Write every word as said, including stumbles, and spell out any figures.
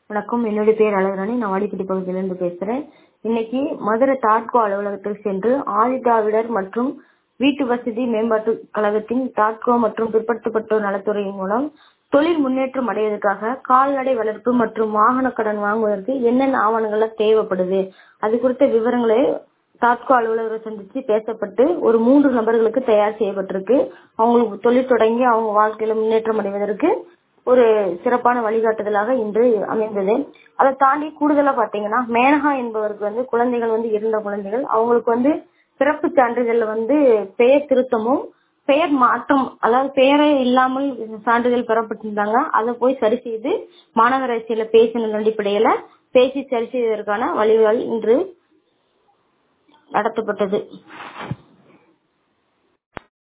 வணக்கம். என்னுடைய பேர் அழகுராணி. நான் வாடிப்பட்டி பகுதியிலிருந்து பேசுறேன். இன்னைக்கு மதுரை தாட்கோ அலுவலகத்துக்கு சென்று ஆதிதிராவிடர் மற்றும் வீட்டு வசதி மேம்பாட்டு கழகத்தின் தாட்கோ மற்றும் பிற்படுத்தப்பட்டோர் நலத்துறையின் மூலம் தொழில் முன்னேற்றம் அடைவதற்காக கால்நடை வளர்ப்பு மற்றும் வாகன கடன் வாங்குவதற்கு என்னென்ன ஆவணங்கள் தேவைப்படுது அது குறித்த விவரங்களை தாட்கோ அலுவலகரை சந்திச்சு பேசப்பட்டு ஒரு மூன்று நபர்களுக்கு தயார் செய்யப்பட்டிருக்கு. அவங்களுக்கு தொழில் தொடங்கி அவங்க வாழ்க்கையில முன்னேற்றம் அடைவதற்கு ஒரு சிறப்பான வழிகாட்டுதலாக இன்று அமைந்தது. அதை தாண்டி கூடுதலா பாத்தீங்கன்னா மேனகா என்பவருக்கு வந்து குழந்தைகள் வந்து இருந்த குழந்தைகள் அவங்களுக்கு வந்து பிறப்பு சான்றிதழ்ல வந்து பெயர் திருத்தமும் பெயர் மாற்றம், அதாவது பெயரே இல்லாமல் சான்றிதழ் பெறப்பட்டிருந்தாங்க. அதை போய் சரி செய்து மாநகராட்சியில பேசின அடிப்படையில பேசி சரி செய்வதற்கான வழிகள் இன்று நடத்தப்பட்டது.